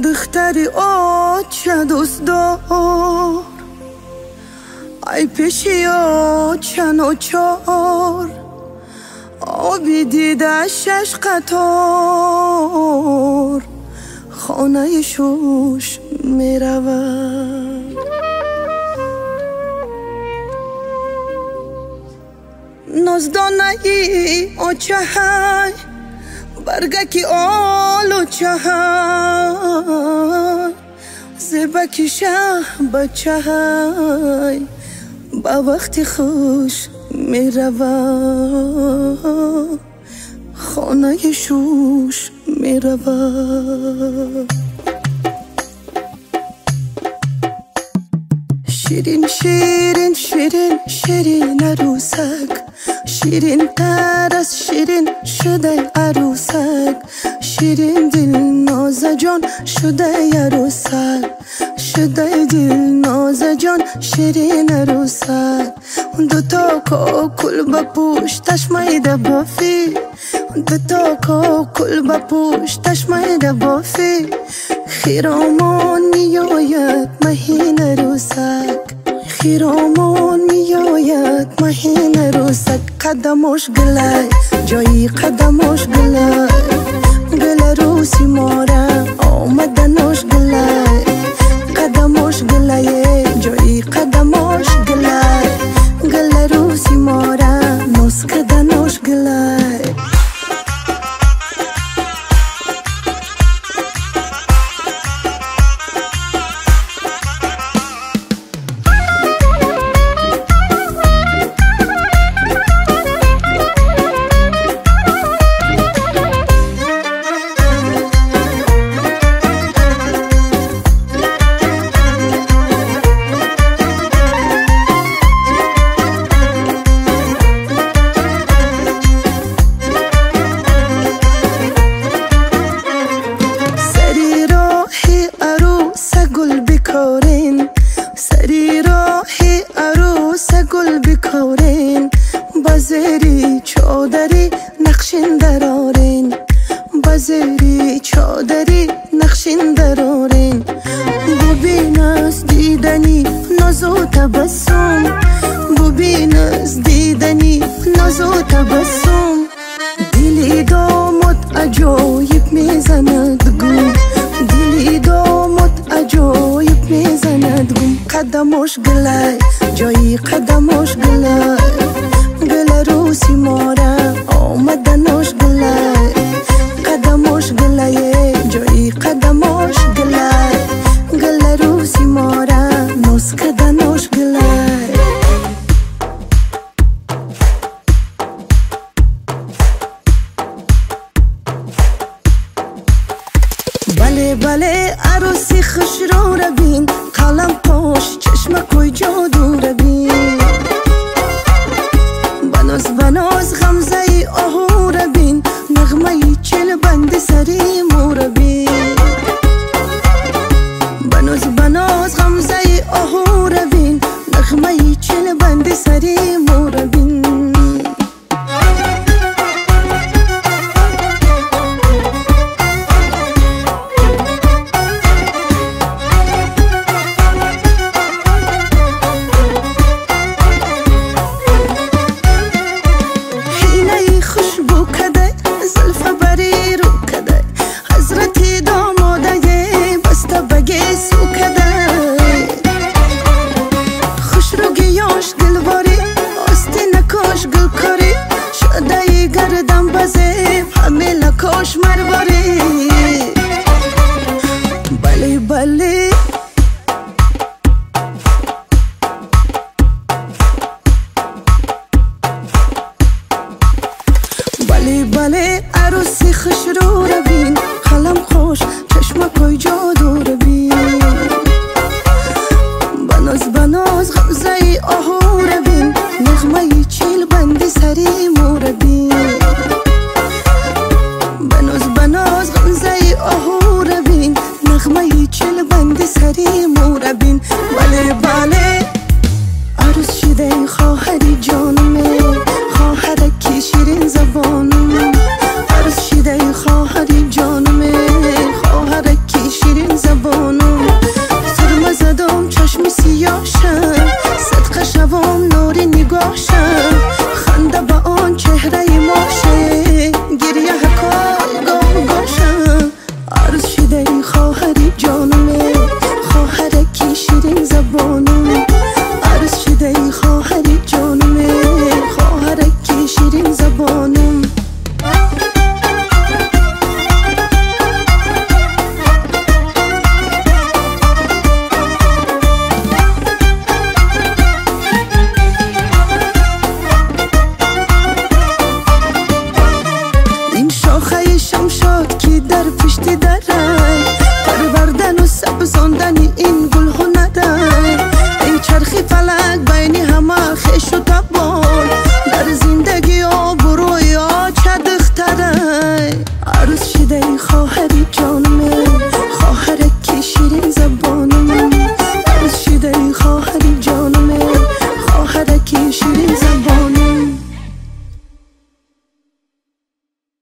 دختری چه دوست دار ای پیشی چه نوچار آبی دیده 6 قطار خانه شوش می رود نزدانه ای آچه های برگکی آلو چه های زبکی شه بچه های با وقتی خوش می رود خانه شوش می رود شیرین شیرین شیرین شیرین عروسک شیرین تر از شیرین شده عروسک شیرین دل ناز جان شده عروسک شده دل ناز جان شیرین عروسک دوتا کوکل با پوشتش میده بافی دوتا کوکل با پوشتش میده بافی خیرامون میآید مهین عروسک خیرامون میآید مهین عروسک قدمش گلای جایی قدمش گلای گل عروسی ماره آمدنش گلای قدمش گلای جایی قدمش گلای گل عروسی ماره نوز کدنش گلای سری راهی عروس گل بکارین بازری چادری نقشین درارین بازری چادری نقشین درارین ببین از دیدنی نازو تبسم ببین از دیدنی نازو تبسم دلی دامت عجایب میزند گم دلی دامت عجایب میزند گم قدمش گلای جایی قدمش گلای گل عروسی ماره آمدنش گلای قدمش گلای جایی قدمش گلای گل عروسی ماره نوز کدنش گلای بله بله عروسی خوش رو بین قلم پاش چشم کوی جادو رو بین بناز بناز غمزه ای آهو رو بین نغمه ای چل بند سری مو رو بین بناز بناز غمزه ای آهو رو بین نغمه ای چل بند سری مو رو بین گردم بزه همه لکاش مرباری بله بله بله بله عروسی خوش رو بین قلم خوش چشم کوی جادو رو بین بناز بناز غمزه ای آهو رو بین نغمه ای چیل بندی سری مو رو بین بناز بناز غمزه ای آهو رو بین نغمه ای چیل بندی سری مو رو بین بله بله عروس شده خواهری جانمه خواهرکی شیرین زبانم عروس شده خواهری جانمه خواهرکی شیرین شده ای خواهری جانمه، خواهرکی شیرین زبانم. عروس شده ای خواهری جانمه، خواهرکی شیرین زبانم. شاخه شمشاد که در پشت دره، پروردن و سبزاندن این گل هنره. ای چرخی فلک بین همه خش و تبال، در زندگی آب و روی چه دختره. عروس شده ای خواهری